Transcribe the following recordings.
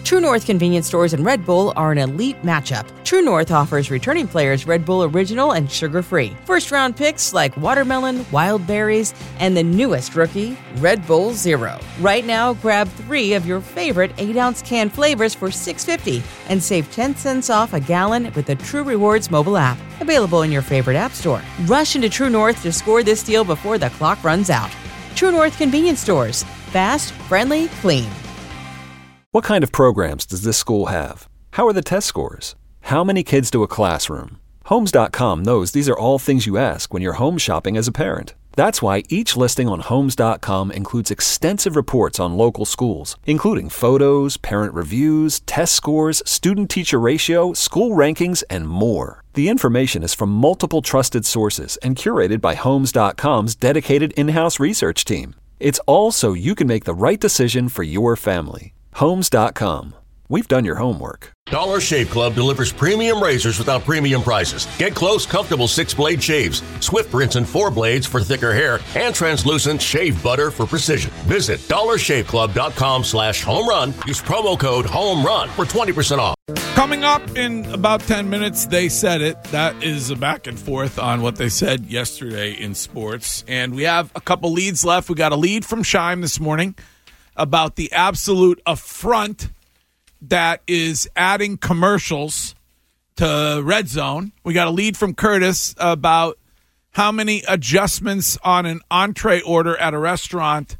True North Convenience Stores and Red Bull are an elite matchup. True North offers returning players Red Bull Original and sugar-free. First-round picks like watermelon, wild berries, and the newest rookie, Red Bull Zero. Right now, grab 3 of your favorite 8-ounce can flavors for $6.50 and save 10 cents off a gallon with the True Rewards mobile app. Available in your favorite app store. Rush into True North to score this deal before the clock runs out. True North Convenience Stores. Fast, friendly, clean. What kind of programs does this school have? How are the test scores? How many kids do a classroom? Homes.com knows these are all things you ask when you're home shopping as a parent. That's why each listing on Homes.com includes extensive reports on local schools, including photos, parent reviews, test scores, student-teacher ratio, school rankings, and more. The information is from multiple trusted sources and curated by Homes.com's dedicated in-house research team. It's all so you can make the right decision for your family. Homes.com. We've done your homework. Dollar Shave Club delivers premium razors without premium prices. Get close, comfortable 6-blade shaves, swift rinse and 4 blades for thicker hair, and translucent shave butter for precision. Visit dollarshaveclub.com/home run. Use promo code HOMERUN for 20% off. Coming up in about 10 minutes, They Said It. That is a back and forth on what they said yesterday in sports. And we have a couple leads left. We got a lead from Scheim this morning about the absolute affront that is adding commercials to Red Zone. We got a lead from Curtis about how many adjustments on an entree order at a restaurant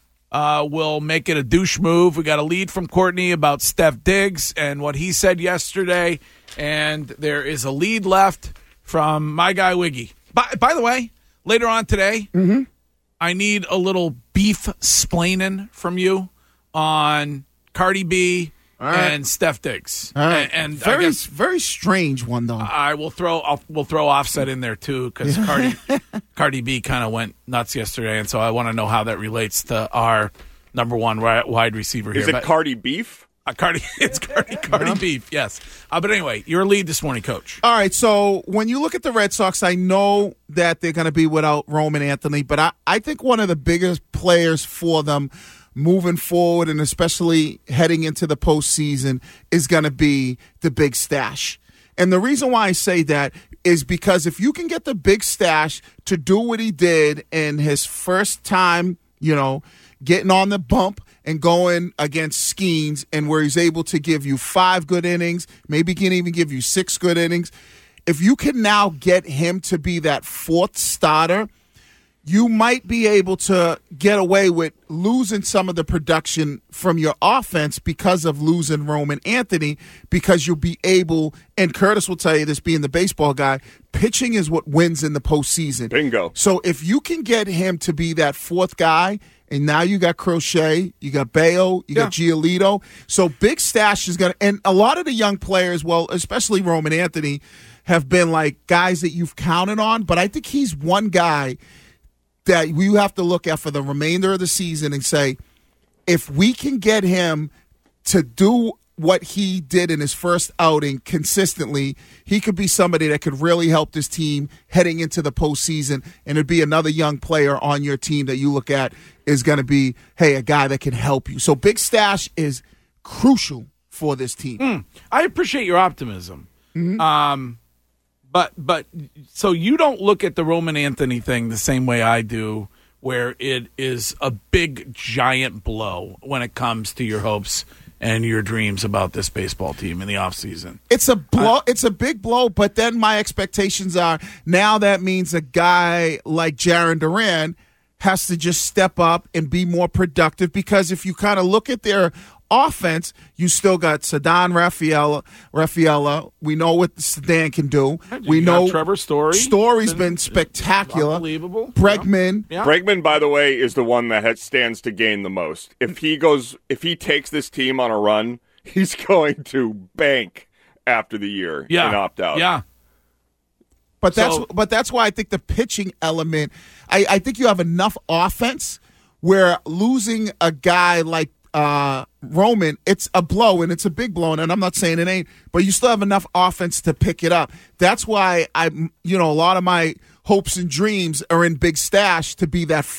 will make it a douche move. We got a lead from Courtney about Steph Diggs and what he said yesterday. And there is a lead left from my guy Wiggy. By the way, later on today, I need a little beef splaining from you on Cardi B and Steph Diggs. And very strange one though. We'll throw Offset in there too because Cardi B kind of went nuts yesterday, and so I want to know how that relates to our number one wide receiver here. Is it Cardi Beef? It's Cardi Beef, yes. But anyway, your lead this morning, Coach. All right, so when you look at the Red Sox, I know that they're going to be without Roman Anthony, but I think one of the biggest players for them moving forward and especially heading into the postseason is going to be the Big Stash. And the reason why I say that is because if you can get the Big Stash to do what he did in his first time, getting on the bump and going against Skeens, and where he's able to give you 5 good innings, maybe can even give you 6 good innings. If you can now get him to be that 4th starter, you might be able to get away with losing some of the production from your offense because of losing Roman Anthony, because you'll be able, and Curtis will tell you this being the baseball guy, pitching is what wins in the postseason. Bingo. So if you can get him to be that 4th guy, and now you got Crochet, you got Bayo, you got Giolito. So Big Stash is going to – and a lot of the young players, well, especially Roman Anthony, have been like guys that you've counted on. But I think he's one guy that you have to look at for the remainder of the season and say, if we can get him to do what he did in his first outing consistently, he could be somebody that could really help this team heading into the postseason, and it'd be another young player on your team that you look at is going to be, hey, a guy that can help you. So Big Stash is crucial for this team. I appreciate your optimism. But so you don't look at the Roman Anthony thing the same way I do, where it is a big, giant blow when it comes to your hopes and your dreams about this baseball team in the offseason. It's a blow. It's a big blow, but then my expectations are now that means a guy like Jarren Duran has to just step up and be more productive, because if you kind of look at their offense, you still got Ceddanne Rafaela. We know what Ceddanne can do. We know Trevor Story. Story's been spectacular. Unbelievable. Bregman. Yeah. Bregman, by the way, is the one that stands to gain the most. If he takes this team on a run, he's going to bank after the year and opt out. Yeah. But that's why I think the pitching element, I think you have enough offense where losing a guy like Roman, it's a blow, and it's a big blow, and I'm not saying it ain't, but you still have enough offense to pick it up. That's why a lot of my hopes and dreams are in Big Stash to be that 4th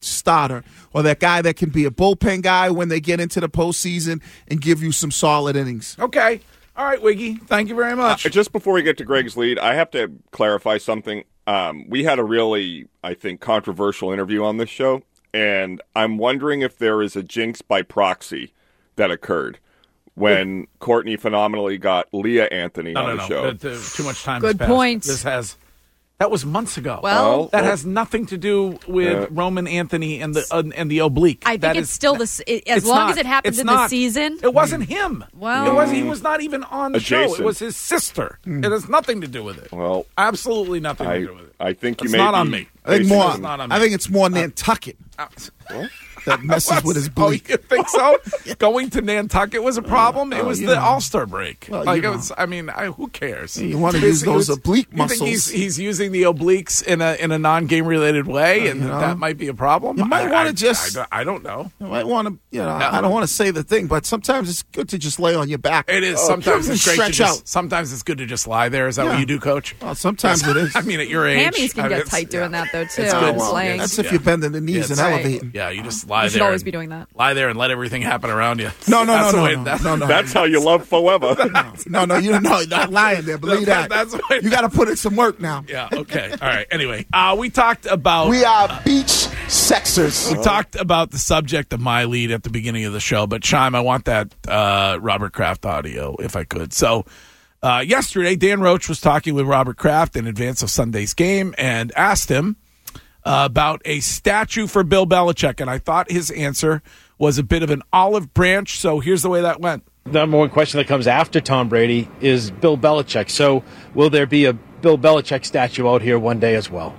starter or that guy that can be a bullpen guy when they get into the postseason and give you some solid innings. Okay. All right, Wiggy. Thank you very much. Just before we get to Greg's lead, I have to clarify something. We had a really, I think, controversial interview on this show, and I'm wondering if there is a jinx by proxy that occurred when Courtney phenomenally got Leah Anthony on the show. Too much time Good has passed. point. That was months ago. Well, that has nothing to do with Roman Anthony and the oblique. I think it's still as long as it happens in the season. It wasn't him. Well, he was not even on the show. It was his sister. It has nothing to do with it. Well, absolutely nothing to do with it. I think it's not on me. I think it's more Nantucket. That messes with his bleak. Oh, you think so? Going to Nantucket was a problem. It was the All-Star break. Well, it was. I mean, who cares? You want to use those oblique muscles. You think he's using the obliques in a non-game related way, and that might be a problem. You might want to just. I don't know. You might want to. I don't want to say the thing, but sometimes it's good to just lay on your back. It is. Sometimes it's great stretch to out. Sometimes it's good to just lie there. Is that what you do, Coach? Well, sometimes it is. I mean, at your age, hammies can get tight doing that though too. It's good. That's if you're bending the knees and elevating. Yeah, you just lie there. You should always be doing that. Lie there and let everything happen around you. No. That's how you love forever. No, you're not lying there. Believe that. You got to put in some work now. Yeah, okay. All right. Anyway, we talked about... We are beach sexers. We talked about the subject of my lead at the beginning of the show, but Chime, I want that Robert Kraft audio, if I could. So, yesterday, Dan Roach was talking with Robert Kraft in advance of Sunday's game and asked him about a statue for Bill Belichick, and I thought his answer was a bit of an olive branch, so here's the way that went. The number one question that comes after Tom Brady is Bill Belichick. So will there be a Bill Belichick statue out here one day as well?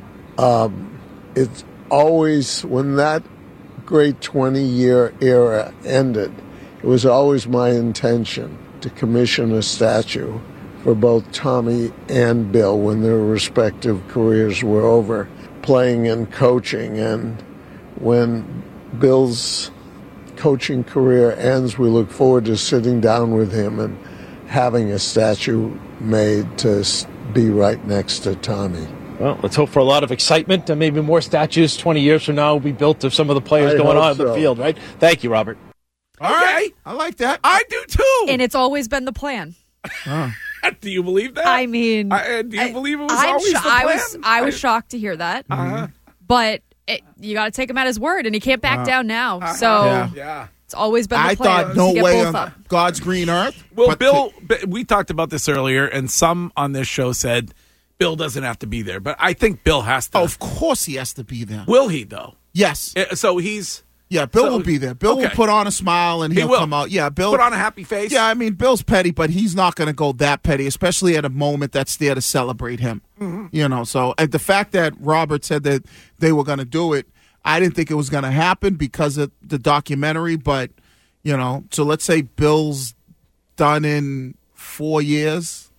It's always, when that great 20-year era ended, it was always my intention to commission a statue for both Tommy and Bill when their respective careers were over, playing and coaching. And when Bill's coaching career ends, we look forward to sitting down with him and having a statue made to be right next to Tommy. Well, let's hope for a lot of excitement and maybe more statues 20 years from now will be built of some of the players going on in the field, right? Thank you, Robert. All right. I like that. I do too. And it's always been the plan. Do you believe that? I mean, do you believe it was always the plan? I was shocked to hear that. But you got to take him at his word, and he can't back down now. So it's always been the plan. I thought no to get way both on up. God's green earth. Well, Bill, we talked about this earlier, and some on this show said Bill doesn't have to be there. But I think Bill has to. Oh, of course he has to be there. Will he, though? Yes. So he's... Yeah, Bill will be there. Bill will put on a smile and he'll come out. Yeah, Bill put on a happy face. Yeah, I mean, Bill's petty, but he's not going to go that petty, especially at a moment that's there to celebrate him. Mm-hmm. So the fact that Robert said that they were going to do it, I didn't think it was going to happen because of the documentary. But so let's say Bill's done in 4 years.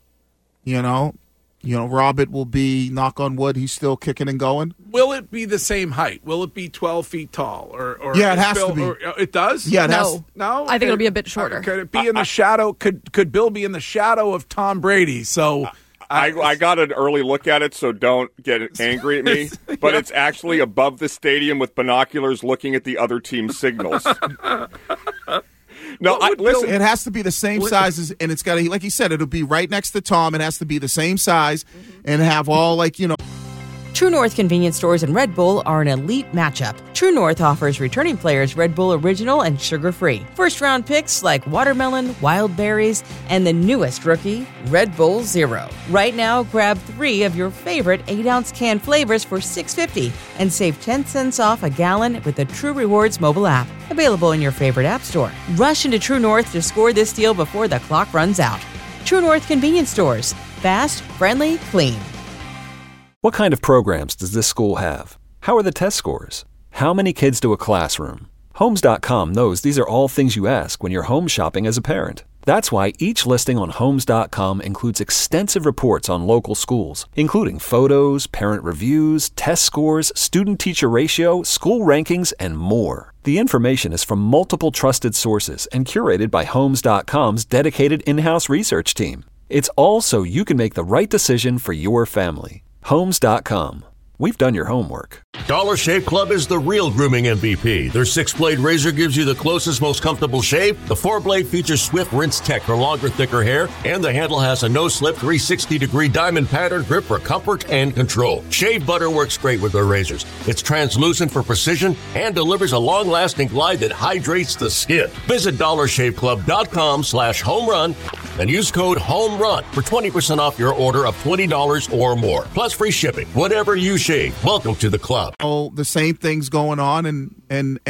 Robert will be, knock on wood, he's still kicking and going. Will it be the same height? Will it be 12 feet tall? Or yeah, it has to be. It does? Yeah, it has. No? I think it'll be a bit shorter. Could it be in the shadow? Could Bill be in the shadow of Tom Brady? So I got an early look at it, so don't get angry at me. But it's actually above the stadium with binoculars looking at the other team's signals. No, listen. It has to be the same size, and it's got to, like he said, it'll be right next to Tom. It has to be the same size and have all, True North convenience stores and Red Bull are an elite matchup. True North offers returning players Red Bull Original and sugar-free. First-round picks like watermelon, wild berries, and the newest rookie, Red Bull Zero. Right now, grab 3 of your favorite 8-ounce can flavors for $6.50 and save 10 cents off a gallon with the True Rewards mobile app. Available in your favorite app store. Rush into True North to score this deal before the clock runs out. True North convenience stores. Fast, friendly, clean. What kind of programs does this school have? How are the test scores? How many kids do a classroom? Homes.com knows these are all things you ask when you're home shopping as a parent. That's why each listing on Homes.com includes extensive reports on local schools, including photos, parent reviews, test scores, student-teacher ratio, school rankings, and more. The information is from multiple trusted sources and curated by Homes.com's dedicated in-house research team. It's all so you can make the right decision for your family. Homes.com. We've done your homework. Dollar Shave Club is the real grooming MVP. Their 6-blade razor gives you the closest, most comfortable shave. The 4-blade features Swift Rinse Tech for longer, thicker hair. And the handle has a no-slip 360-degree diamond pattern grip for comfort and control. Shave butter works great with their razors. It's translucent for precision and delivers a long-lasting glide that hydrates the skin. Visit DollarShaveClub.com/homerun and use code HOMERUN for 20% off your order of $20 or more. Plus free shipping. Whatever you shave. Welcome to the club. Oh, the same things going on, and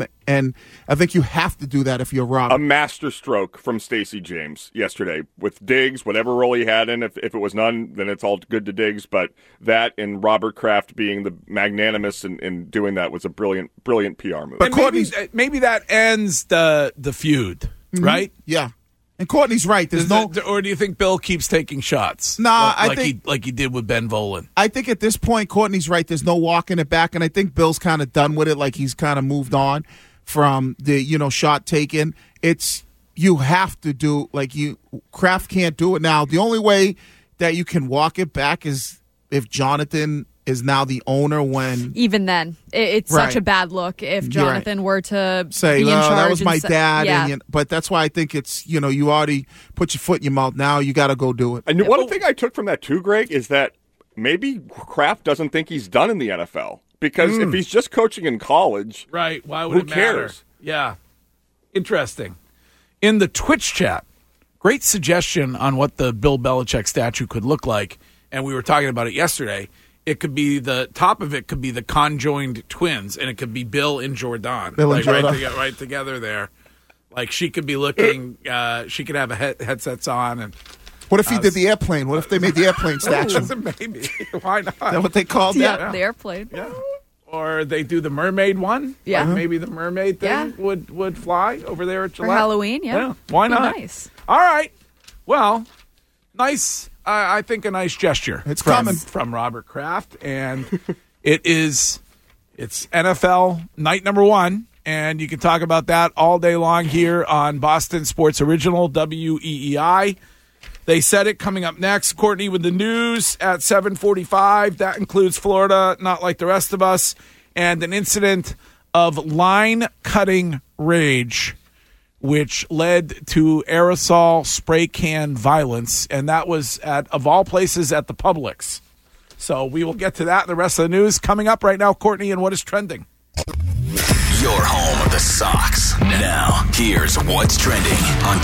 I think you have to do that if you're Robert. A masterstroke from Stacey James yesterday with Diggs, whatever role he had in. If it was none, then it's all good to Diggs. But that and Robert Kraft being the magnanimous in doing that was a brilliant PR move. But maybe that ends the feud, right? Yeah. And Courtney's right. Or do you think Bill keeps taking shots? Nah, I think like he did with Ben Volen. I think at this point, Courtney's right. There's no walking it back, and I think Bill's kind of done with it. Like he's kind of moved on from the shot taken. It's you have to do Kraft can't do it now. The only way that you can walk it back is if Jonathan is now the owner. When even then, it's such a bad look if Jonathan were to say, be in charge. That was my dad. Yeah. But that's why I think it's, you already put your foot in your mouth. Now you got to go do it. And one thing I took from that too, Greg, is that maybe Kraft doesn't think he's done in the NFL. Because if he's just coaching in college, right? Why would who it matter? Cares? Yeah. Interesting. In the Twitch chat, great suggestion on what the Bill Belichick statue could look like. And we were talking about it yesterday. It could be the top of it could be the conjoined twins, and it could be Bill and Jordan. Right together there. Like she could be looking. She could have headsets on. And what if he did the airplane? What if they made the airplane statue? Maybe. Why not? Is that what they called that? Yeah, the airplane. Yeah. Or they do the mermaid one. Yeah. Like maybe the mermaid thing would fly over there at Gillette. For Halloween. Yeah. Why not? Nice. All right. Well, nice. I think a nice gesture. It's coming from Robert Kraft, and it's NFL night number 1, and you can talk about that all day long here on Boston Sports Original WEEI. They said it coming up next. Courtney with the news at 7:45. That includes Florida, not like the rest of us, and an incident of line-cutting rage, which led to aerosol spray can violence, and that was of all places, at the Publix. So we will get to that and the rest of the news coming up right now. Courtney, and what is trending? Your home of the Sox. Now, here's what's trending on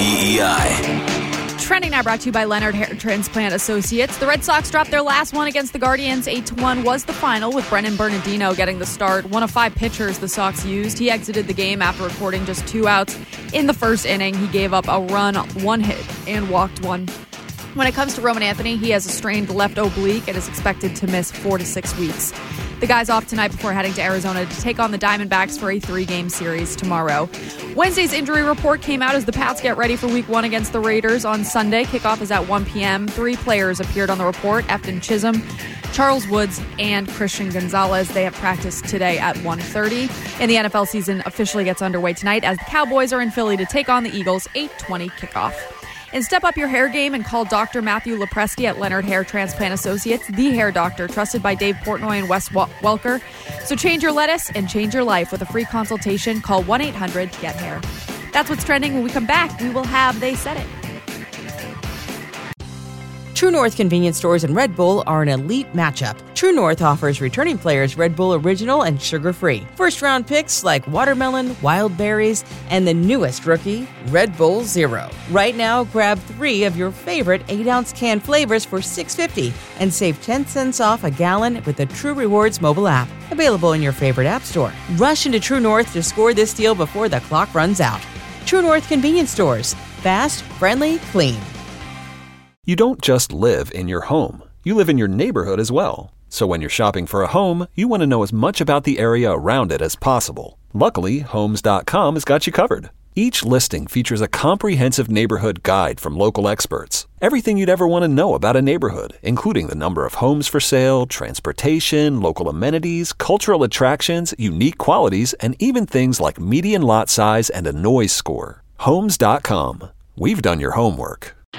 WEEI. Trending now brought to you by Leonard Hair Transplant Associates. The Red Sox dropped their last one against the Guardians. 8-1 was the final, with Brennan Bernardino getting the start. One of 5 pitchers the Sox used. He exited the game after recording just 2 outs in the first inning. He gave up a run, 1 hit, and walked 1. When it comes to Roman Anthony, he has a strained left oblique and is expected to miss 4 to 6 weeks. The guy's off tonight before heading to Arizona to take on the Diamondbacks for a 3-game series tomorrow. Wednesday's injury report came out as the Pats get ready for Week 1 against the Raiders on Sunday. Kickoff is at 1 p.m. 3 players appeared on the report: Efton Chisholm, Charles Woods, and Christian Gonzalez. They have practiced today at 1:30. And the NFL season officially gets underway tonight as the Cowboys are in Philly to take on the Eagles. 8:20 kickoff. And step up your hair game and call Dr. Matthew Lepreski at Leonard Hair Transplant Associates, the hair doctor trusted by Dave Portnoy and Wes Welker. So change your lettuce and change your life with a free consultation. Call 1-800-GET-HAIR. That's what's trending. When we come back, we will have They Said It. True North convenience stores and Red Bull are an elite matchup. True North offers returning players Red Bull Original and sugar-free. First-round picks like watermelon, wild berries, and the newest rookie, Red Bull Zero. Right now, grab 3 of your favorite 8-ounce can flavors for $6.50 and save 10 cents off a gallon with the True Rewards mobile app. Available in your favorite app store. Rush into True North to score this deal before the clock runs out. True North convenience stores. Fast, friendly, clean. You don't just live in your home. You live in your neighborhood as well. So when you're shopping for a home, you want to know as much about the area around it as possible. Luckily, Homes.com has got you covered. Each listing features a comprehensive neighborhood guide from local experts. Everything you'd ever want to know about a neighborhood, including the number of homes for sale, transportation, local amenities, cultural attractions, unique qualities, and even things like median lot size and a noise score. Homes.com. We've done your homework.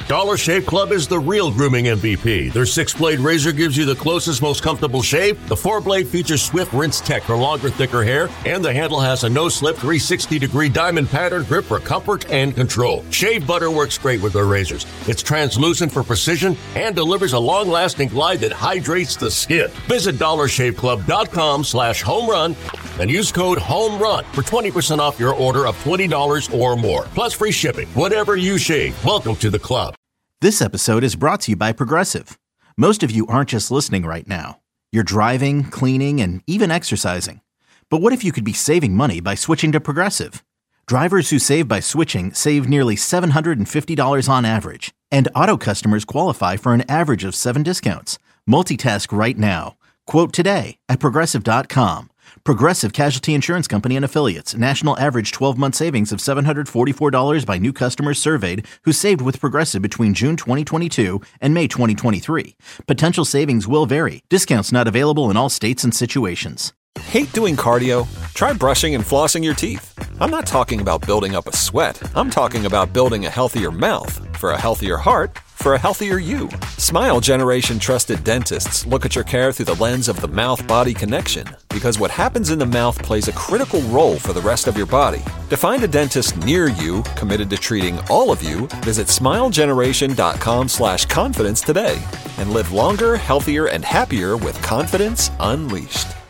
Dollar Shave Club is the real grooming MVP. Their 6-blade razor gives you the closest, most comfortable shave. The 4-blade features Swift Rinse Tech for longer, thicker hair, and the handle has a no-slip 360-degree diamond pattern grip for comfort and control. Shave butter works great with their razors. It's translucent for precision and delivers a long-lasting glide that hydrates the skin. Visit DollarShaveClub.com/homerun and use code HOMERUN for 20% off your order of $20 or more. Plus free shipping. Whatever you shave, welcome to the club. This episode is brought to you by Progressive. Most of you aren't just listening right now. You're driving, cleaning, and even exercising. But what if you could be saving money by switching to Progressive? Drivers who save by switching save nearly $750 on average. And auto customers qualify for an average of 7 discounts. Multitask right now. Quote today at Progressive.com. Progressive Casualty Insurance Company and Affiliates. National average 12-month savings of $744 by new customers surveyed who saved with Progressive between June 2022 and May 2023. Potential savings will vary. Discounts not available in all states and situations. Hate doing cardio? Try brushing and flossing your teeth. I'm not talking about building up a sweat. I'm talking about building a healthier mouth for a healthier heart for a healthier you. Smile Generation trusted dentists look at your care through the lens of the mouth-body connection, because what happens in the mouth plays a critical role for the rest of your body. To find a dentist near you committed to treating all of you, visit smilegeneration.com/confidence today and live longer, healthier, and happier with confidence unleashed.